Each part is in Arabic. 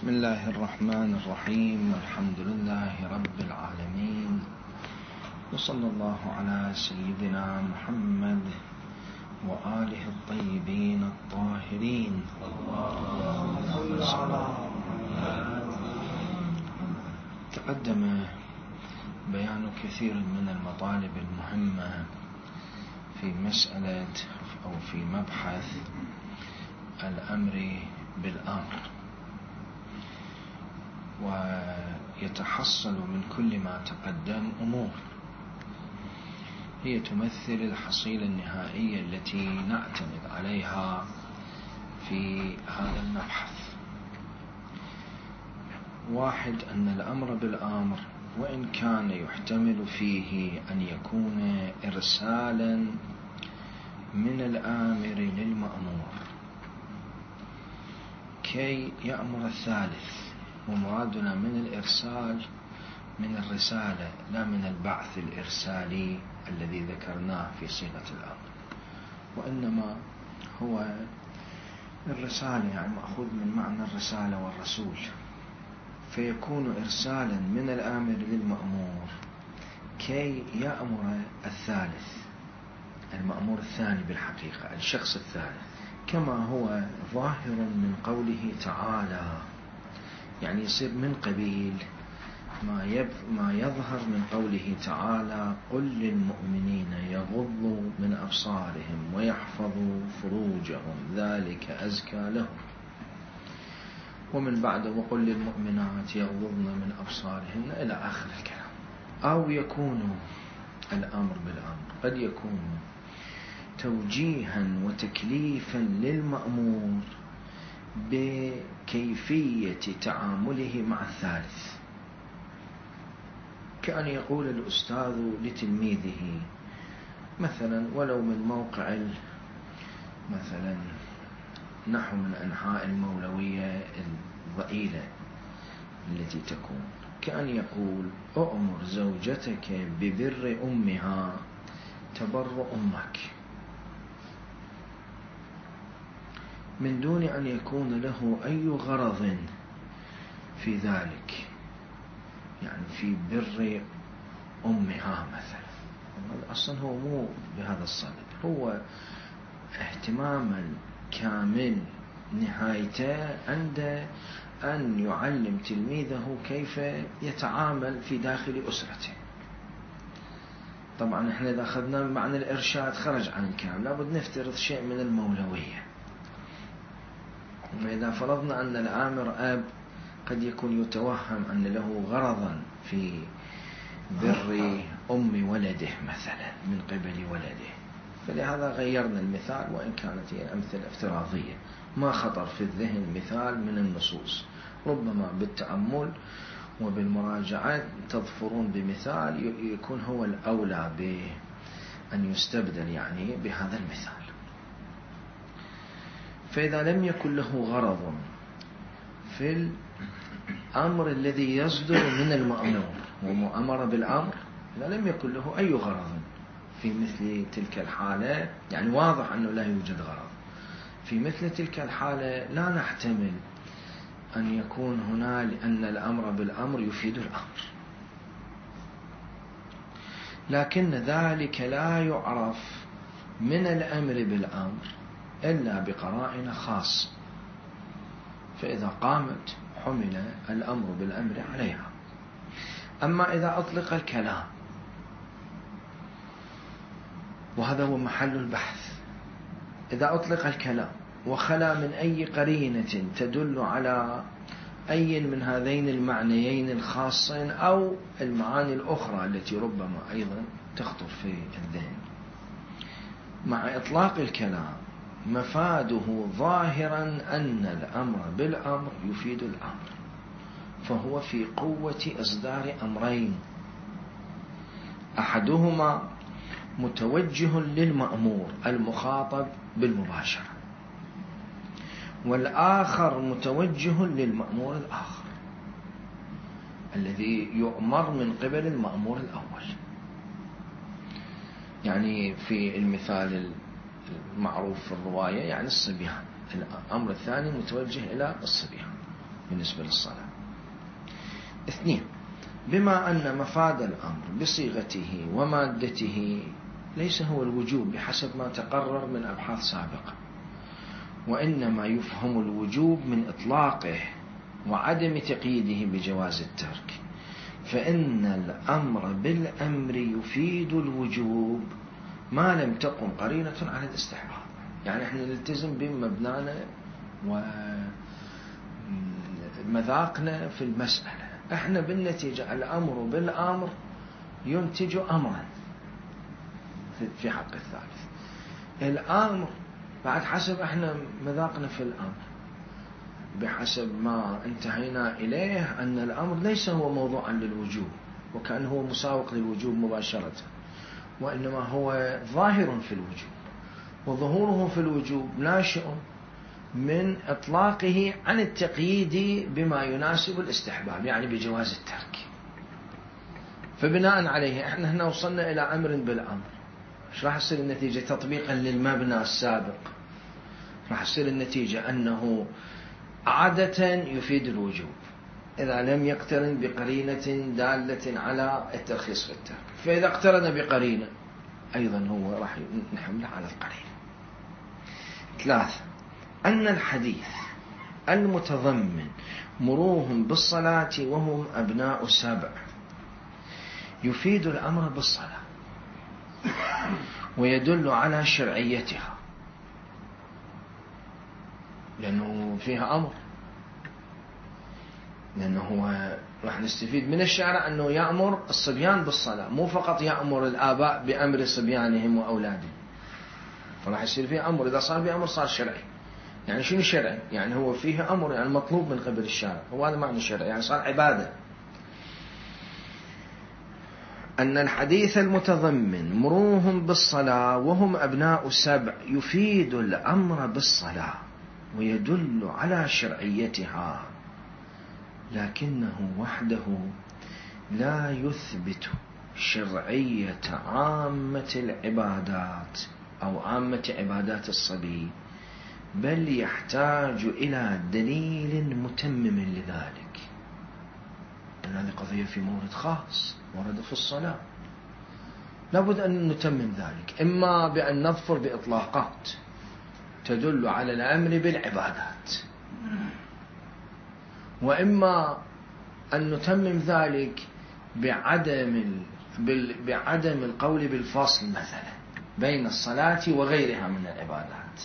بسم الله الرحمن الرحيم، والحمد لله رب العالمين، وصلى الله على سيدنا محمد وآله الطيبين الطاهرين. تقدم بيان كثير من المطالب المهمة في مسألة أو في مبحث الأمر بالأمر، ويتحصل من كل ما تقدم أمور هي تمثل الحصيلة النهائية التي نعتمد عليها في هذا المبحث. واحد، أن الأمر بالأمر وإن كان يحتمل فيه أن يكون إرسالا من الآمر للمأمور كي يأمر الثالث، ومرادنا من الإرسال من الرسالة لا من البعث الإرسالي الذي ذكرناه في صيغة الأمر، وإنما هو الرسالة يعني مأخوذ من معنى الرسالة والرسول، فيكون إرسالا من الآمر للمأمور كي يأمر الثالث، المأمور الثاني بالحقيقة الشخص الثالث، كما هو ظاهر من قوله تعالى، يعني يصير من قبيل ما يظهر من قوله تعالى: قل للمؤمنين يغضوا من أبصارهم ويحفظوا فروجهم ذلك أزكى لهم، ومن بعد وقل للمؤمنات يغضضن من أبصارهن إلى آخر الكلام. أو يكون الأمر بالأمر قد يكون توجيها وتكليفا للمأمور بكيفية تعامله مع الثالث، كأن يقول الأستاذ لتلميذه مثلا ولو من موقع مثلا نحو من أنحاء المولوية الضئيلة التي تكون، كأن يقول: أؤمر زوجتك ببر أمها تبر أمك، من دون أن يكون له أي غرض في ذلك، يعني في بر أمها مثلا. أصلا هو مو بهذا الصدد، هو اهتماما كامل نهايته عند أن يعلم تلميذه كيف يتعامل في داخل أسرته. طبعا احنا إذا أخذنا معنى الإرشاد خرج عن الكلام، لابد نفترض شيء من المولوية. فإذا فرضنا أن الآمر أب، قد يكون يتوهم أن له غرضا في بر أم ولده مثلا من قبل ولده، فلهذا غيرنا المثال، وإن كانت هي أمثلة افتراضية ما خطر في الذهن مثال من النصوص، ربما بالتأمل وبالمراجعة تظفرون بمثال يكون هو الأولى بأن يستبدل يعني بهذا المثال. فإذا لم يكن له غرض في الأمر الذي يصدر من المأمور ومؤمر بالأمر، إذا لم يكن له أي غرض في مثل تلك الحالة، يعني واضح أنه لا يوجد غرض في مثل تلك الحالة، لا نحتمل أن يكون هنا لأن الأمر بالأمر يفيد الأمر، لكن ذلك لا يعرف من الأمر بالأمر إلا بقرائن خاصة، فإذا قامت حمل الأمر بالأمر عليها. أما إذا أطلق الكلام، وهذا هو محل البحث، إذا أطلق الكلام وخلا من أي قرينة تدل على أي من هذين المعنيين الخاصين أو المعاني الأخرى التي ربما أيضا تخطر في الذهن، مع إطلاق الكلام مفاده ظاهرا أن الأمر بالأمر يفيد الأمر، فهو في قوة إصدار أمرين، أحدهما متوجه للمأمور المخاطب بالمباشرة، والآخر متوجه للمأمور الآخر الذي يؤمر من قبل المأمور الأول. يعني في المثال المعروف في الرواية يعني الصبيان، الأمر الثاني متوجه إلى الصبيان، بالنسبة للصلاة. 2. بما أن مفاد الأمر بصيغته ومادته ليس هو الوجوب بحسب ما تقرر من أبحاث سابقة، وإنما يفهم الوجوب من إطلاقه وعدم تقييده بجواز الترك، فإن الأمر بالأمر يفيد الوجوب ما لم تقم قرينة على الاستحباب. يعني احنا نلتزم بمبنانا ومذاقنا في المسألة. احنا بالنتيجة الأمر بالأمر ينتج أمرا في حق الثالث. الأمر بعد حسب احنا مذاقنا في الأمر بحسب ما انتهينا إليه أن الأمر ليس هو موضوعا للوجوب وكأنه هو مساوق للوجوب مباشرة، وإنما هو ظاهر في الوجوب، وظهوره في الوجوب ناشئ من إطلاقه عن التقييد بما يناسب الاستحباب، يعني بجواز الترك. فبناء عليه احنا هنا وصلنا إلى أمر بالأمر. ايش راح تصير النتيجة تطبيقا للمبنى السابق؟ راح تصير النتيجة أنه عادة يفيد الوجوب إذا لم يقترن بقرينة دالة على الترخيص في الترك، فإذا اقترن بقرينة أيضا هو راح نحمله على القرينة. 3. أن الحديث المتضمن مروهم بالصلاة وهم أبناء 7 يفيد الأمر بالصلاة ويدل على شرعيتها، لأنه فيها أمر، لأنه راح نستفيد من الشارع أنه يأمر الصبيان بالصلاة، مو فقط يأمر الآباء بأمر صبيانهم وأولادهم، فراح يصير فيه أمر. إذا صار فيه أمر صار شرعي. يعني شنو شرعي؟ يعني هو فيه أمر، يعني مطلوب من قبل الشارع، هو هذا معنى الشرع، يعني صار عبادة. أن الحديث المتضمن مروهم بالصلاة وهم أبناء 7 يفيد الأمر بالصلاة ويدل على شرعيتها، لكنه وحده لا يثبت شرعية عامة العبادات أو عامة عبادات الصبي، بل يحتاج إلى دليل متمم لذلك. هذه قضية في مورد خاص ورد في الصلاة، لابد أن نتمم ذلك، إما بأن نظفر بإطلاقات تدل على الأمر بالعبادات، وإما أن نتمم ذلك بعدم القول بالفصل مثلا بين الصلاة وغيرها من العبادات،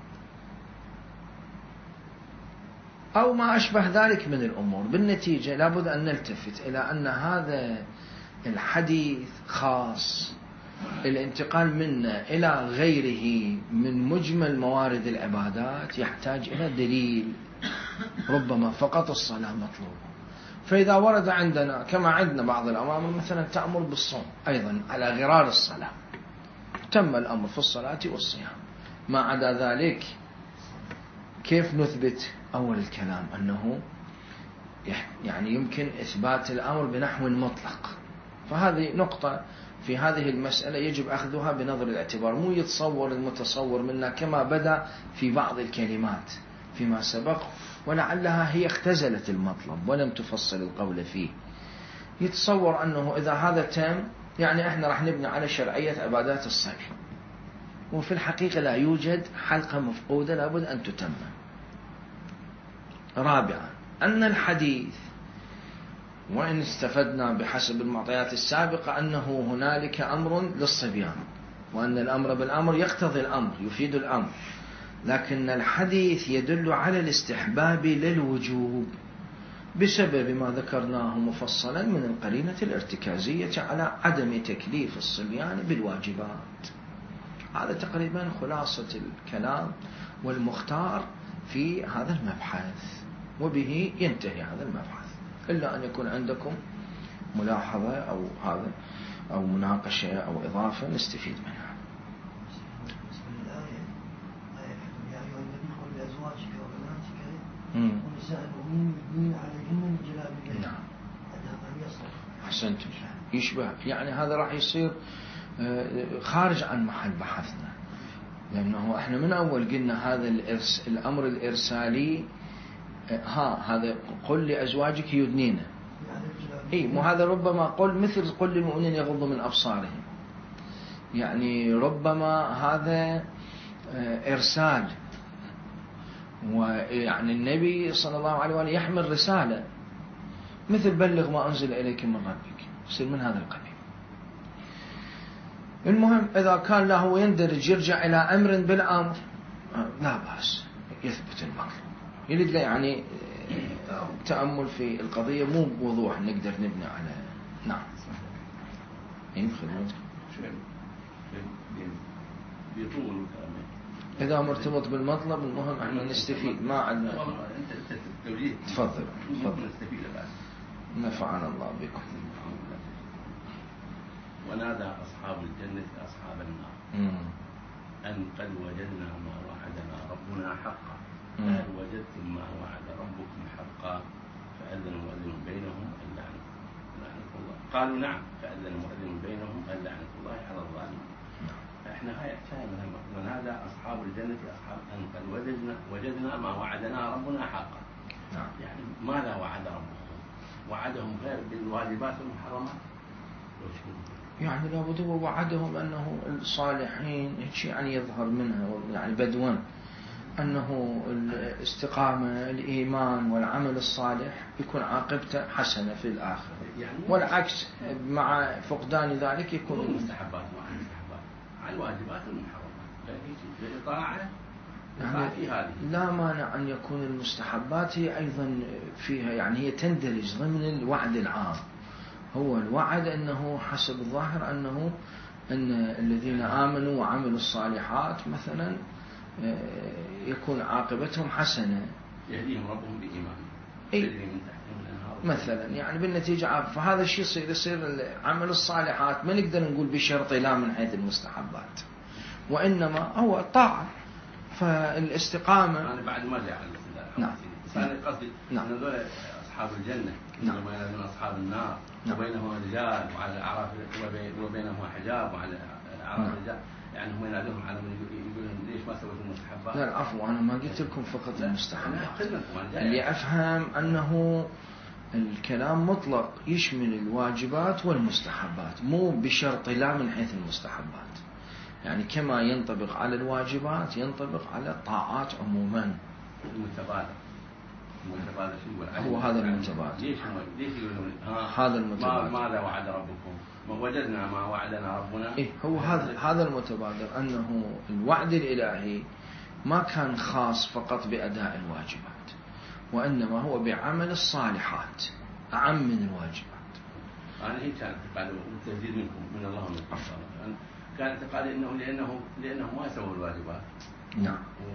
أو ما أشبه ذلك من الأمور. بالنتيجة لابد أن نلتفت إلى أن هذا الحديث خاص، الانتقال منه إلى غيره من مجمل موارد العبادات يحتاج إلى دليل، ربما فقط الصلاة مطلوبة. فإذا ورد عندنا كما عندنا بعض الأوامر مثلا تأمر بالصوم أيضا على غرار الصلاة، تم الأمر في الصلاة والصيام، ما عدا ذلك كيف نثبت أول الكلام أنه يعني يمكن إثبات الأمر بنحو مطلق؟ فهذه نقطة في هذه المسألة يجب أخذها بنظر الاعتبار، مو يتصور المتصور منا كما بدأ في بعض الكلمات فيما سبق ولعلها هي اختزلت المطلب ولم تفصل القول فيه. يتصور أنه إذا هذا تم يعني إحنا راح نبني على شرعية عبادات الصبي، وفي الحقيقة لا يوجد حلقة مفقودة لابد أن تتم. 4. أن الحديث وإن استفدنا بحسب المعطيات السابقة أنه هنالك أمر للصبيان وأن الأمر بالأمر يقتضي الأمر يفيد الأمر، لكن الحديث يدل على الاستحباب للوجوب بسبب ما ذكرناه مفصلا من القرينة الارتكازية على عدم تكليف الصبيان بالواجبات. هذا تقريبا خلاصة الكلام والمختار في هذا المبحث، وبه ينتهي هذا المبحث، إلا أن يكون عندكم ملاحظة أو هذا أو مناقشة أو إضافة نستفيد منها. نعم أحسنتم. يشبه يعني هذا راح يصير خارج عن محل بحثنا، لأنه احنا من أول قلنا هذا الأمر الإرسالي هذا قل لأزواجك يدنين. مو هذا ربما قل مثل قل للمؤمنين يغضوا من أبصارهم، يعني ربما هذا إرسال، ويعني النبي صلى الله عليه وآله يحمل رسالة مثل بلغ ما أنزل إليك من ربك، يصير من هذا القبيل. المهم إذا كان له يندرج يرجع إلى أمر بالأمر لا بأس، يثبت المطلوب. يريد يعني تأمل في القضية مو بوضوح نقدر نبني على. نعم. خدمتك بيطول إذا مرتبط بالمطلب المهم احنا نستفيد ما عندنا. تفضل. نفعنا الله بكم. ونادى أصحاب الجنة أصحاب النار أن قد وجدنا ما وعدنا ربنا حقا هل وجدتم ما وعد ربكم حقا فأذن مؤذن بينهم أن لعنة الله. قالوا نعم فأذن مؤذن بينهم أن لعنة الله على الظالمين. احنا هاي احتاجنا ونادى أصحاب الجنة أصحاب أن قد وجدنا ما وعدنا ربنا حقا. يعني ماذا وعد ربهم؟ وعدهم غير بالواجبات والمحرمات. يعني لابد هو وعدهم أنه الصالحين يعني يظهر منها يعني بدوا أنه الاستقامة الإيمان والعمل الصالح يكون عاقبته حسنة في الآخرة، والعكس مع فقدان ذلك يكون المستحبات مع المستحبات على الواجبات والمحرمات. طاعة يعني لا مانع أن يكون المستحبات هي أيضا فيها يعني هي تندرج ضمن الوعد العام. هو الوعد أنه حسب الظاهر أن الذين آمنوا وعملوا الصالحات مثلا يكون عاقبتهم حسنة، يهديهم ربهم بإيمان مثلا يعني بالنتيجة عاقبة. فهذا الشيء يصير عمل الصالحات ما نقدر نقول بشرط لا من حيث المستحبات، وإنما هو طاعة. فالاستقامة أنا بعد ما جاء نعم. أنا قصدي أن هذول أصحاب الجنة عندما ينادون أصحاب النار وبينهم رجال وعلى الأعراف وبينهم حجاب وعلى الأعراف رجال، يعني هم ينادونهم على من يقولون ليش ما سويتم المستحبات؟ لا العفو، أنا ما قلت لكم فقط المستحبات. اللي أفهم أنه الكلام مطلق يشمل الواجبات والمستحبات، مو بشرط لا من حيث المستحبات. يعني كما ينطبق على الواجبات ينطبق على الطاعات عموما. المتبادل هو هذا المتبادل. ليش يقولون هذا المتبادل ماذا وعد ربكم؟ وجدنا ما وعدنا ربنا. هو هذا المتبادل أنه الوعد الإلهي ما كان خاص فقط بأداء الواجبات، وإنما هو بعمل الصالحات أعم من الواجبات. أنا هيك كانت اعتقادي والتهديد منكم من الله ومن كان اعتقادي لأنه ما سووا الواجبات. نعم.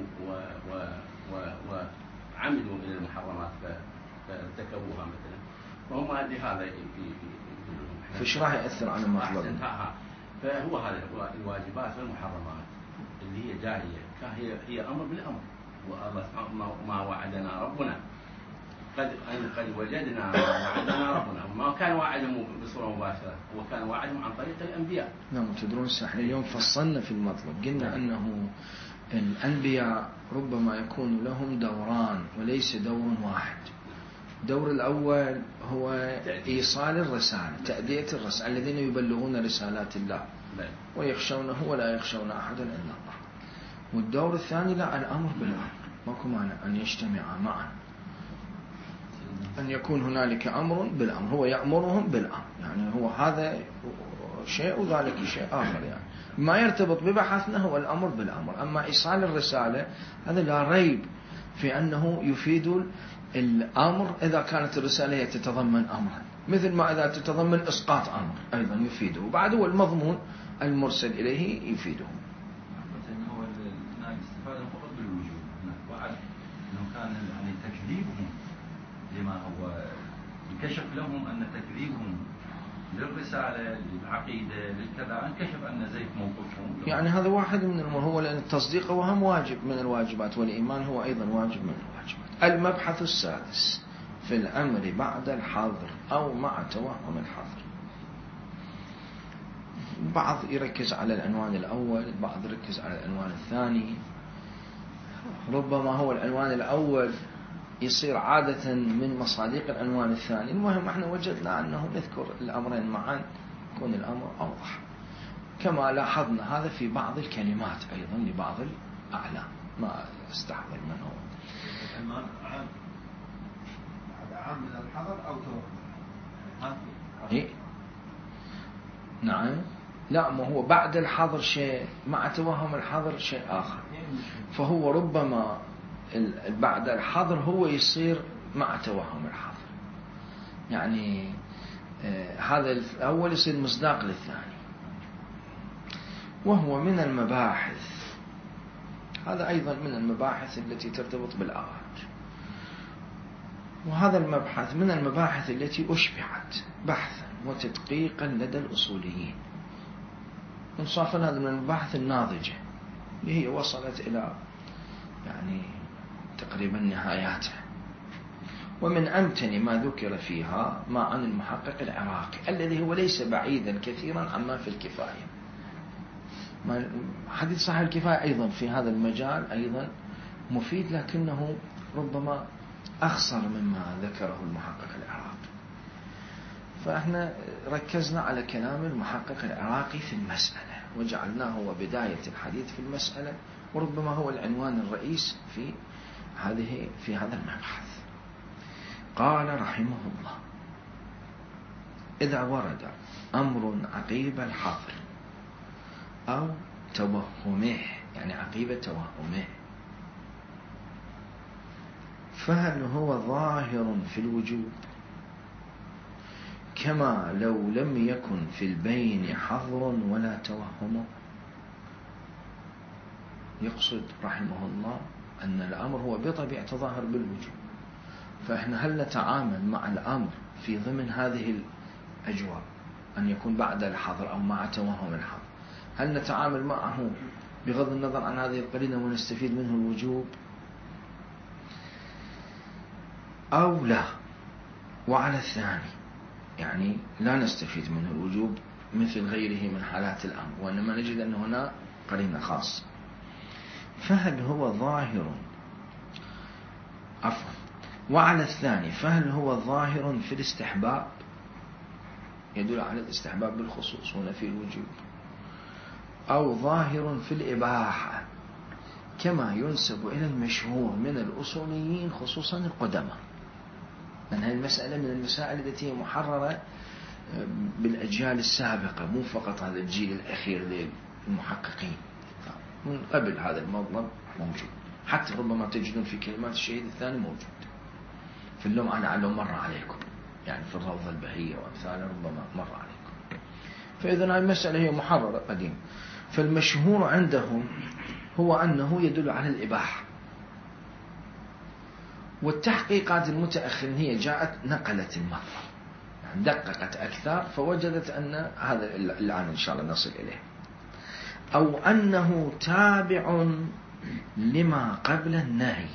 وعملوا إلى المحرمات فارتكبوها مثلا، وهم هذا فايش راح يأثر على المطلب؟ فهو هذا الواجبات والمحرمات اللي هي جارية هي أمر بالأمر. والله سبحانه ما وعدنا ربنا قد وجدنا ما وعدنا ربنا، ما كان وعدهم بصورة مباشرة، هو كان وعدهم عن طريق الأنبياء. نعم. تدرون احنا اليوم فصلنا في المطلب، قلنا أنه الأنبياء ربما يكون لهم دوران وليس دور واحد. الدور الأول هو إيصال الرسالة، تأدية الرسالة، الذين يبلغون رسالات الله ويخشونه ولا يخشون أحدا إلا الله. والدور الثاني لا، الأمر بالأمر، ماكو مانع أن يجتمعا معا، أن يكون هنالك أمر بالأمر، هو يأمرهم بالأمر، يعني هو هذا شيء وذلك شيء آخر. يعني ما يرتبط ببحثنا هو الأمر بالأمر. أما إيصال الرسالة هذا لا ريب في أنه يفيد الأمر إذا كانت الرسالة تتضمن أمرا، مثل ما إذا تتضمن إسقاط أمر أيضا يفيده، وبعد هو المضمون المرسل إليه يفيده. هو الاستفادة فقط بالوجود، وعد أنه كان يعني تكذيبهم لما هو انكشف لهم أن تكذيبهم للرسالة للعقيدة للكذا انكشف أن زيت موقفهم. يعني هذا واحد من هو لأن التصديق وهم واجب من الواجبات، والإيمان هو أيضا واجب من الواجبات. المبحث السادس في الأمر بعد الحظر أو مع توهم الحظر. بعض يركز على العنوان الأول، بعض يركز على العنوان الثاني. ربما هو العنوان الأول يصير عادة من مصادق العنوان الثاني. المهم احنا وجدنا أنه نذكر الأمرين معا يكون الأمر أوضح، كما لاحظنا هذا في بعض الكلمات أيضا لبعض الأعلام. ما استحضر من هو عام من الحظر أو توهم. إيه؟ نعم. لا، ما هو بعد الحظر شيء، مع توهم الحظر شيء آخر. فهو ربما بعد الحظر هو يصير مع توهم الحظر، يعني هذا الأول يصير مصداق للثاني. وهو من المباحث، هذا أيضا من المباحث التي ترتبط بالآج. وهذا المبحث من المباحث التي أشبعت بحثا وتدقيقا لدى الأصوليين. إنصافا هذا من المباحث الناضجة اللي هي وصلت إلى يعني تقريبا نهاياتها. ومن أمتن ما ذكر فيها ما عن المحقق العراقي الذي هو ليس بعيدا كثيرا عما في الكفاية. حديث صحيح الكفاية أيضا في هذا المجال أيضا مفيد، لكنه ربما أخصر مما ذكره المحقق العراقي. فإحنا ركزنا على كلام المحقق العراقي في المسألة وجعلناه هو بداية الحديث في المسألة، وربما هو العنوان الرئيس في هذا المبحث. قال رحمه الله: إذا ورد أمر عقيب الحظر أو توهمه، يعني عقيب توهمه، فهل هو ظاهر في الوجوب كما لو لم يكن في البين حظر ولا توهم؟ يقصد رحمه الله أن الأمر هو بطبيعة ظاهر بالوجوب، فإحنا هل نتعامل مع الأمر في ضمن هذه الأجواء أن يكون بعد الحظر أو مع توهم الحظر، هل نتعامل معه بغض النظر عن هذه القرينة ونستفيد منه الوجوب أو لا؟ وعلى الثاني يعني لا نستفيد منه الوجوب مثل غيره من حالات الأمر، وإنما نجد أن هنا قرينة خاصة. فهل هو ظاهر وعلى الثاني فهل هو ظاهر في الاستحباب، يدل على الاستحباب بالخصوص هنا في الوجوب، أو ظاهر في الإباحة كما ينسب إلى المشهور من الأصوليين خصوصا القدماء؟ لأن هذه المسألة من المسائل التي محررة بالأجيال السابقة، مو فقط هذا الجيل الأخير للمحققين، من قبل هذا المطلب موجود، حتى ربما تجدون في كلمات الشهيد الثاني موجود في اللمعة لعله مر عليكم، يعني في الروضة البهية وأمثالها ربما مر عليكم. فإذن هذه المسألة هي محررة قديم. فالمشهور عندهم هو أنه يدل على الإباحة، والتحقيقات المتأخرة هي جاءت نقلت المطلب، يعني دققت أكثر فوجدت أن هذا الآن إن شاء الله نصل إليه، أو أنه تابع لما قبل النهي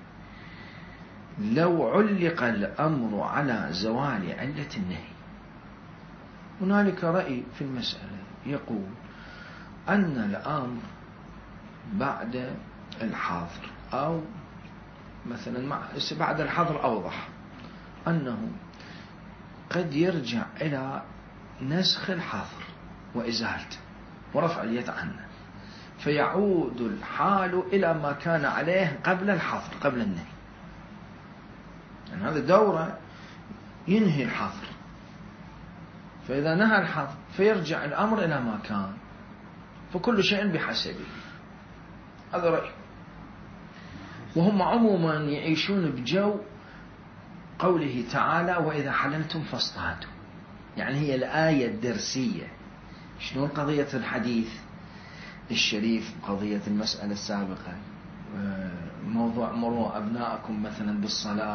لو علق الأمر على زوال علة النهي. هنالك رأي في المسألة يقول أن الأمر بعد الحظر، أو مثلا بعد الحظر أوضح، أنه قد يرجع إلى نسخ الحظر وإزالته ورفع اليد عنه، فيعود الحال إلى ما كان عليه قبل الحظر قبل النهي. يعني هذا دورة ينهي الحظر، فإذا نهى الحظر فيرجع الأمر إلى ما كان، فكل شيء بحسبه. هذا رأي. وهم عموما يعيشون بجو قوله تعالى: وإذا حللتم فاصطادوا، يعني هي الآية الدرسية. شنو قضية الحديث الشريف، قضية المسألة السابقة، موضوع مروا أبناءكم مثلا بالصلاة،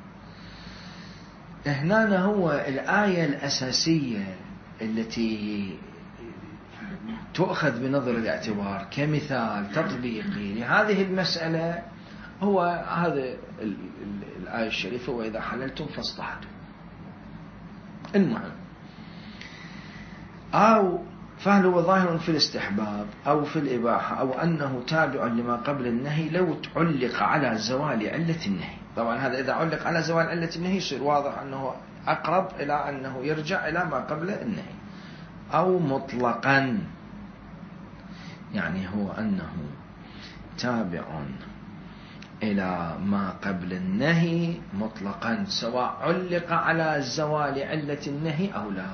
هنا هو الآية الأساسية التي تؤخذ بنظر الاعتبار كمثال تطبيقي لهذه المسألة، هو هذا الآية الشريفة: وإذا حللتم فاصطادوا. المهم، أو فهل هو ظاهر في الاستحباب أو في الإباحة، أو أنه تابع لما قبل النهي لو تعلق على زوال علة النهي. طبعا هذا إذا علق على زوال علة النهي يصير واضح أنه أقرب إلى أنه يرجع إلى ما قبل النهي. أو مطلقا، يعني هو أنه تابع إلى ما قبل النهي مطلقا، سواء علق على زوال علة النهي أو لا.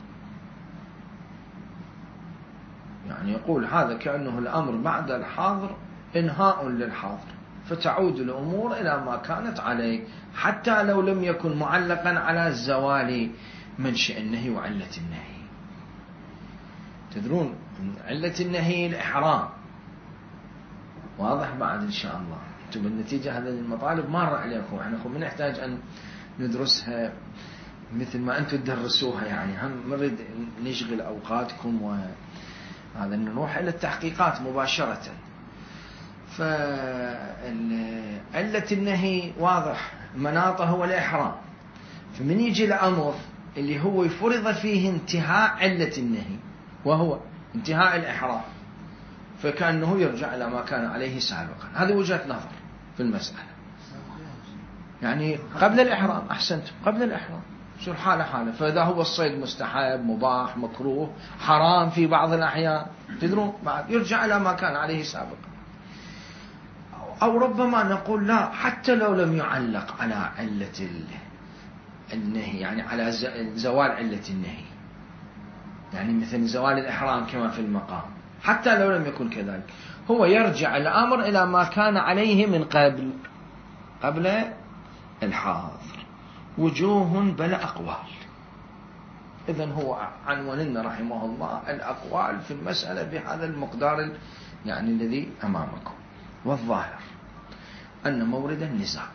يعني يقول هذا كأنه الأمر بعد الحاضر إنهاء للحاضر، فتعود الأمور إلى ما كانت عليه، حتى لو لم يكن معلقا على زوال منشأ النهي وعلة النهي. تدرون علة النهي الإحرام، واضح بعد إن شاء الله. أنتم بالنتيجة هذه المطالب مارة عليكم، احنا ما نحتاج أن ندرسها مثل ما أنتم تدرسوها، يعني هم نريد نشغل أوقاتكم، وهذا نروح إلى التحقيقات مباشرة. فعلة النهي واضح مناطه هو الإحرام، فمن يجي الأمر اللي هو يفرض فيه انتهاء علة النهي وهو انتهاء الإحرام، فكأنه يرجع إلى ما كان عليه سابقا. هذه وجهة نظر في المسألة. يعني قبل الإحرام، أحسنت، قبل الإحرام يصير حالة حالة. فإذا هو الصيد مستحب مباح مكروه حرام في بعض الأحيان، تدرون بعد يرجع إلى ما كان عليه سابقا. أو ربما نقول لا، حتى لو لم يعلق على علة النهي، يعني على زوال علة النهي، يعني مثل زوال الإحرام كما في المقام، حتى لو لم يكن كذلك، هو يرجع الأمر إلى ما كان عليه من قبل الحاضر. وجوه بل أقوال. إذن هو عنواننا رحمه الله الأقوال في المسألة بهذا المقدار يعني الذي أمامكم. والظاهر أن مورد النزاع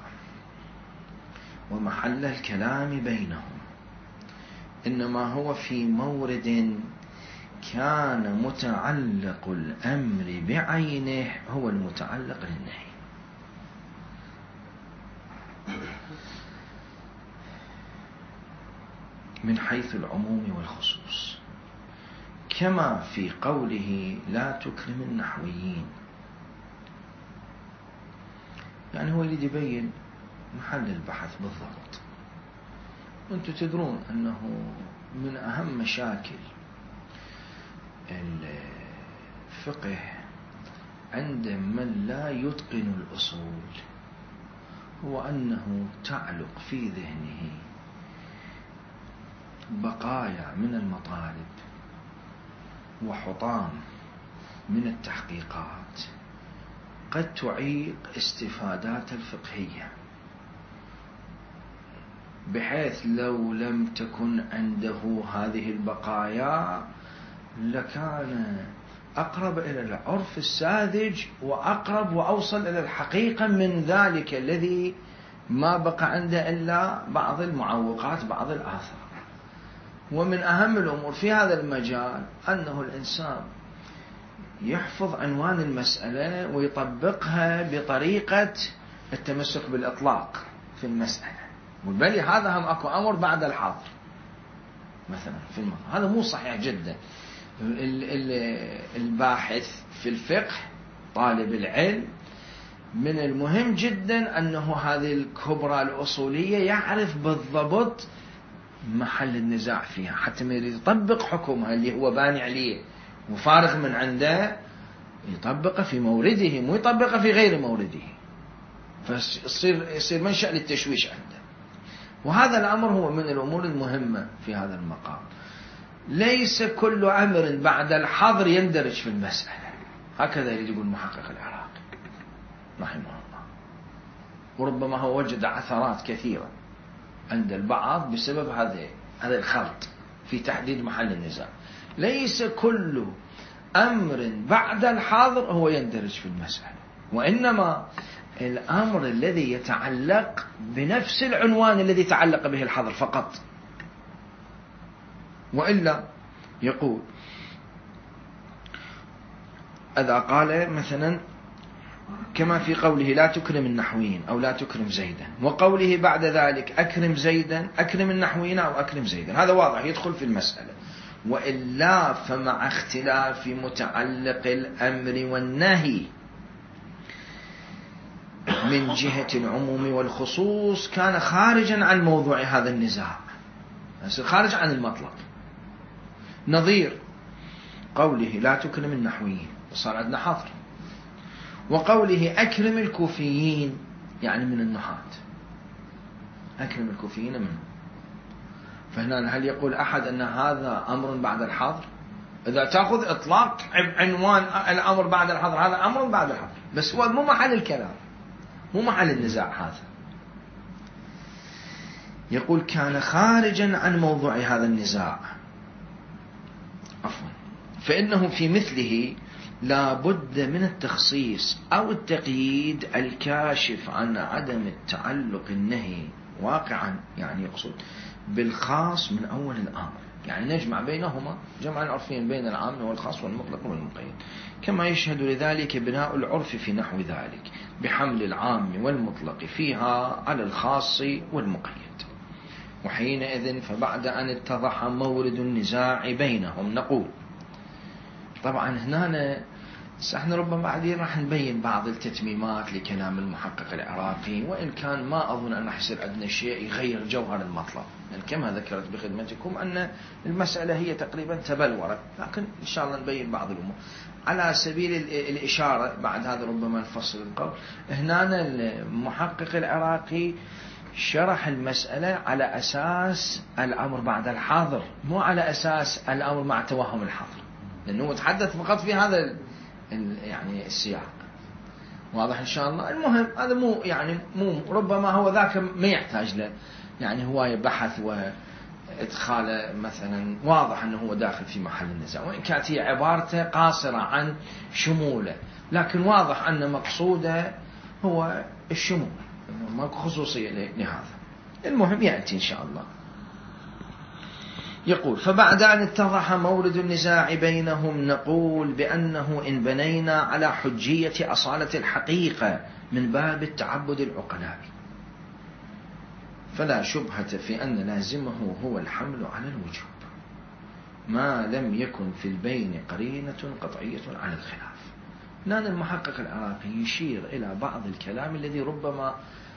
ومحل الكلام بينهم إنما هو في مورد كان متعلق الأمر بعينه هو المتعلق للنهي. من حيث العموم والخصوص، كما في قوله لا تكرم النحويين. يعني هو يريد يبين محل البحث بالضبط. وانتم تدرون أنه من أهم مشاكل الفقه عند من لا يتقن الأصول هو أنه تعلق في ذهنه بقايا من المطالب وحطام من التحقيقات قد تعيق استفادات الفقهية، بحيث لو لم تكن عنده هذه البقايا لكان أقرب إلى العرف الساذج وأقرب وأوصل إلى الحقيقة من ذلك الذي ما بقى عنده إلا بعض المعوقات، بعض الآثار. ومن أهم الأمور في هذا المجال أنه الإنسان يحفظ عنوان المسألة ويطبقها بطريقة التمسك بالإطلاق في المسألة. بل هذا هم أكو أمر بعد الحاضر مثلا في المقام، هذا مو صحيح جدا. الباحث في الفقه طالب العلم من المهم جدا أنه هذه الكبرى الأصولية يعرف بالضبط محل النزاع فيها، حتى ما يريد يطبق حكمها اللي هو باني عليه وفارغ من عنده يطبقه في مورده، مو يطبقه في غير مورده، فيصير منشأ للتشويش عنده. وهذا الأمر هو من الأمور المهمة في هذا المقام. ليس كل أمر بعد الحظر يندرج في المسألة، هكذا يريد يقول محقق العراقي رحمه الله. وربما هو وجد عثرات كثيرة عند البعض بسبب هذا الخلط في تحديد محل النزاع. ليس كل أمر بعد الحاضر هو يندرج في المسألة، وإنما الأمر الذي يتعلق بنفس العنوان الذي تعلق به الحظر فقط. وإلا يقول إذا قال مثلا كما في قوله لا تكرم النحويين أو لا تكرم زيدا، وقوله بعد ذلك أكرم زيدا، أكرم النحويين أو أكرم زيدا، هذا واضح يدخل في المسألة. وإلا فمع اختلاف متعلق الأمر والنهي من جهة العموم والخصوص كان خارجا عن موضوع هذا النزاع، خارج عن المطلب. نظير قوله لا تكرم النحويين، وصار عندنا حظر، وقوله أكرم الكوفيين يعني من النحاة، أكرم الكوفيين منه. فهنا هل يقول أحد أن هذا أمر بعد الحظر؟ إذا تأخذ إطلاق عنوان الأمر بعد الحظر، هذا أمر بعد الحظر، بس هو مو محل الكلام، مو محل النزاع هذا. يقول كان خارجا عن موضوع هذا النزاع، عفوا، فإنه في مثله لا بد من التخصيص أو التقييد الكاشف عن عدم التعلق النهي واقعا، يعني يقصد بالخاص من أول الأمر، يعني نجمع بينهما جمعا عرفيا بين العام والخاص والمطلق والمقيد، كما يشهد لذلك بناء العرف في نحو ذلك بحمل العام والمطلق فيها على الخاص والمقيد. وحينئذ فبعد أن اتضح مورد النزاع بينهم نقول، طبعا هنا احنا ربما بعدين راح نبين بعض التتميمات لكلام المحقق العراقي، وإن كان ما أظن أن راح يصير عندنا شيء يغير جوهر المطلب، يعني كما ذكرت بخدمتكم أن المسألة هي تقريبا تبلورت، لكن إن شاء الله نبين بعض الأمور على سبيل الإشارة. بعد هذا ربما نفصل القول. هنا المحقق العراقي شرح المسألة على أساس الأمر بعد الحاضر، مو على أساس الأمر مع توهم الحاضر، لأنه تحدث فقط في هذا يعني السياق. واضح إن شاء الله. المهم هذا مو ربما هو ذاك ما يحتاج له يعني هواية بحث وإدخاله مثلا، واضح أنه هو داخل في محل النزاع، وإن كانت هي عبارته قاصرة عن شموله، لكن واضح أن مقصوده هو الشمول، ماكو خصوصية لهذا. المهم يأتي إن شاء الله. يقول فبعد أن اتضح مورد النزاع بينهم نقول بأنه إن بنينا على حجية أصالة الحقيقة من باب التعبد العقلاء فلا شبهة في أن لازمه هو الحمل على الوجوب ما لم يكن في البين قرينة قطعية على الخلاف. لأن المحقق العراقي يشير إلى بعض الكلام الذي ربما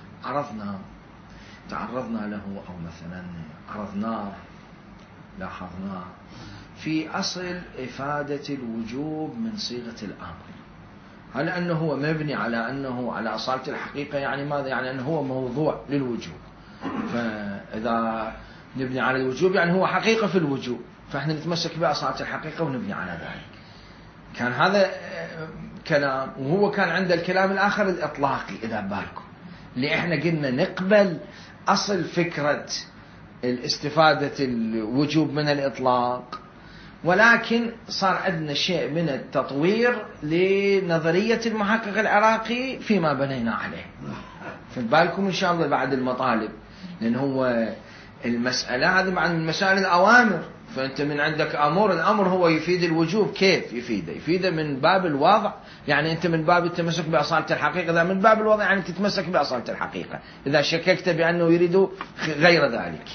تعرضنا له أو مثلا عرضناه لاحظناه في أصل إفادة الوجوب من صيغة الأمر. هل أنه هو مبني على أنه على أصالة الحقيقة؟ يعني ماذا؟ يعني أنه هو موضوع للوجوب، فإذا نبني على الوجوب يعني هو حقيقة في الوجوب، فإحنا نتمسك بأصالة الحقيقة ونبني على ذلك. كان هذا كلام، وهو كان عند الكلام الآخر الإطلاقي إذا بالكم، اللي إحنا قلنا نقبل أصل فكرة الاستفادة الوجوب من الإطلاق، ولكن صار عندنا شيء من التطوير لنظرية المحقق العراقي فيما بنينا عليه. فبالكم إن شاء الله بعد المطالب، لأن هو المسألة هذه مع المسائل الأوامر، فأنت من عندك أمور، الأمر هو يفيد الوجوب. كيف يفيده من باب الوضع، يعني أنت من باب التمسك بأصالة الحقيقة، إذا من باب الوضع يعني تتمسك بأصالة الحقيقة، إذا شككت بأنه يريد غير ذلك.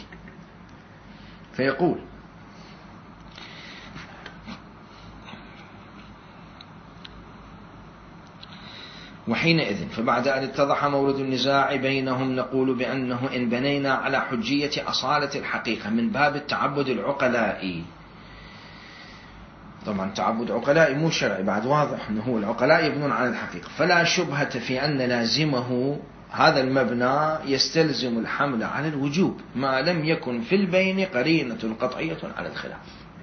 فيقول وحينئذ فبعد أن اتضح مورد النزاع بينهم نقول بأنه إن بنينا على حجية أصالة الحقيقة من باب التعبد العقلائي، طبعا تعبد عقلائي مو شرعي، بعد واضح أنه هو العقلاء يبنون على الحقيقة، فلا شبهة في أن لازمه هذا المبنى يستلزم الحمل على الوجوب ما لم يكن في البين قرينة قطعية على الخلاف.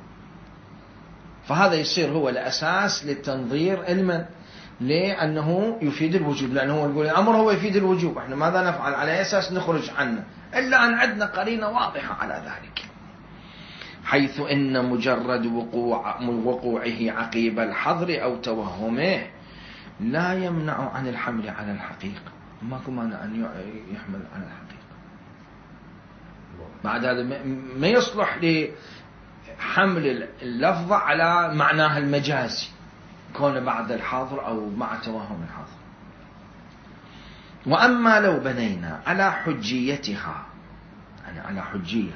فهذا يصير هو الأساس للتنظير علما، لأنه يفيد الوجوب، لأنه هو يقول الأمر هو يفيد الوجوب، احنا ماذا نفعل؟ على أساس نخرج عنه، إلا أن عندنا قرينة واضحة على ذلك، حيث إن مجرد وقوعه عقيب الحظر أو توهمه لا يمنع عن الحمل على الحقيقة، ماكو مانع أن يحمل على الحقيقة. بعد هذا ما يصلح لحمل اللفظ على معناها المجازي كون بعد الحاضر أو مع توهم الحاضر. وأما لو بنينا على حجيتها، يعني على حجية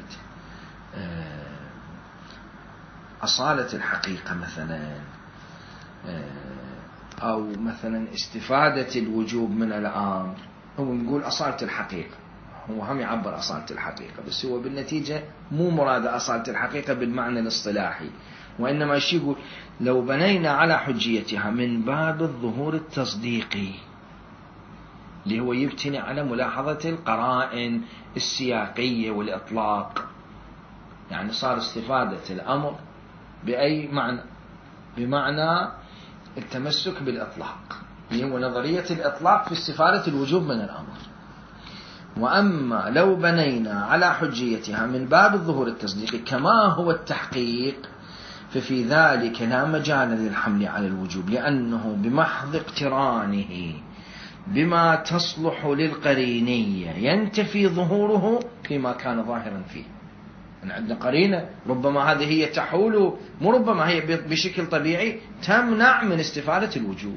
أصالة الحقيقة مثلا، أو مثلا استفادة الوجوب من الأمر، هو نقول أصالة الحقيقة، هو هم يعبر أصالة الحقيقة، بس هو بالنتيجة مو مراد أصالة الحقيقة بالمعنى الاصطلاحي، وإنما يقول لو بنينا على حجيتها من باب الظهور التصديقي، اللي هو يبتني على ملاحظة القرائن السياقية والإطلاق، يعني صار استفادة الأمر بأي معنى؟ بمعنى التمسك بالإطلاق، اللي هو نظرية الإطلاق في استفادة الوجوب من الأمر. وأما لو بنينا على حجيتها من باب الظهور التصديقي كما هو التحقيق، ففي ذلك لا مجال للحمل على الوجوب، لأنه بمحض اقترانه بما تصلح للقرينية ينتفي ظهوره فيما كان ظاهرا فيه. يعني عندنا قرينة ربما هذه هي تحول، مو ربما هي بشكل طبيعي تمنع من استفادة الوجوب،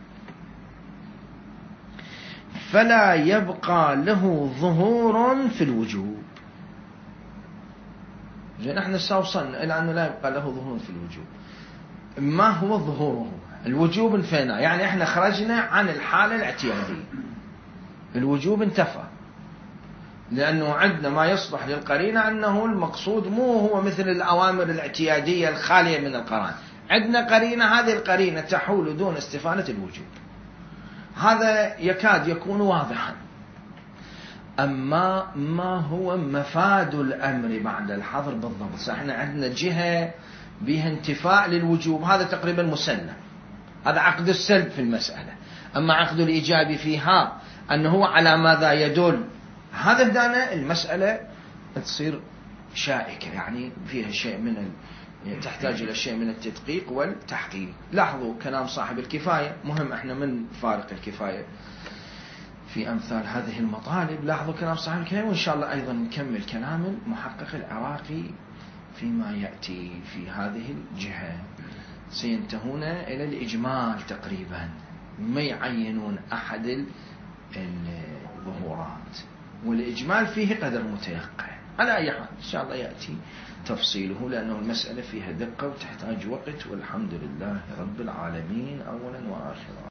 فلا يبقى له ظهور في الوجوب. نحن وصلنا إلى أنه لا يبقى له ظهور في الوجوب. ما هو ظهوره؟ الوجوب انفينا، يعني احنا خرجنا عن الحالة الاعتيادية، الوجوب انتفى، لأنه عندنا ما يصلح للقرينة أنه المقصود مو هو مثل الأوامر الاعتيادية الخالية من القرائن، عندنا قرينة، هذه القرينة تحول دون استفادة الوجوب، هذا يكاد يكون واضحا. أما ما هو مفاد الأمر بعد الحظر بالضبط، احنا عندنا جهة بها انتفاء للوجوب، هذا تقريبا مسلم، هذا عقد السلب في المسألة. أما عقد الإيجاب فيها أنه على ماذا يدل، هذا بدانا المسألة تصير شائكة، يعني فيها شيء من تحتاج إلى شيء من التدقيق والتحقيق. لاحظوا كلام صاحب الكفاية مهم، احنا من فارق الكفاية في أمثال هذه المطالب. لاحظوا كلام صاحب الكفاية، وإن شاء الله أيضا نكمل كلام المحقق العراقي فيما يأتي في هذه الجهة. سينتهون إلى الإجمال تقريبا، ما يعينون أحد الظهورات، والإجمال فيه قدر متيقن. على أي حال إن شاء الله يأتي تفصيله، لأنه المسألة فيها دقة وتحتاج وقت، والحمد لله رب العالمين أولا وآخرا.